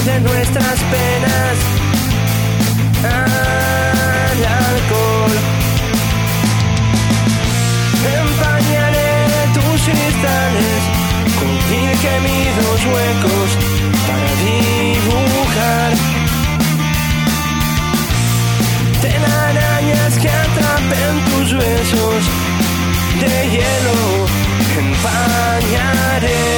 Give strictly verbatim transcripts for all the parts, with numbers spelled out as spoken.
de nuestras penas al alcohol. Empañaré tus cristales con mil gemidos huecos para dibujar telarañas que atrapen tus besos de hielo. Empañaré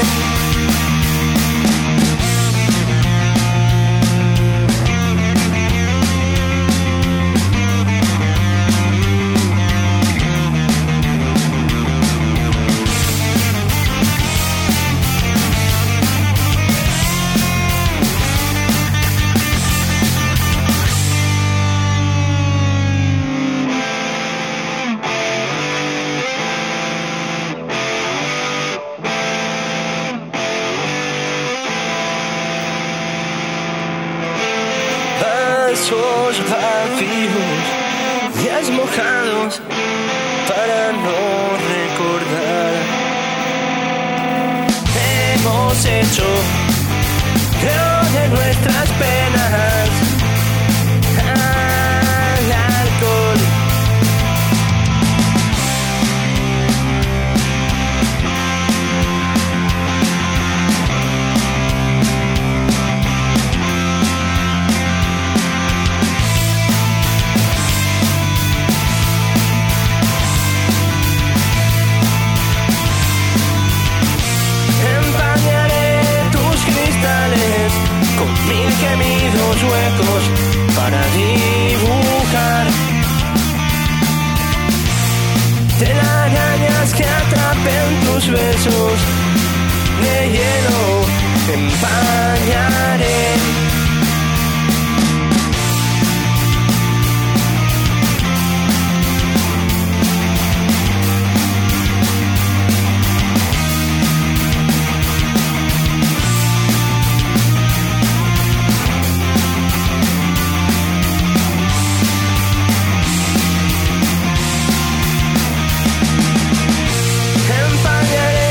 vasos vacíos, días mojados para no recordar. Hemos hecho creo de nuestras penas al alcohol. Con mil gemidos huecos para dibujar telarañas que atrapen tus besos de hielo. Empañaré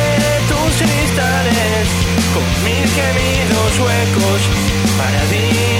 con mil gemidos huecos para ti.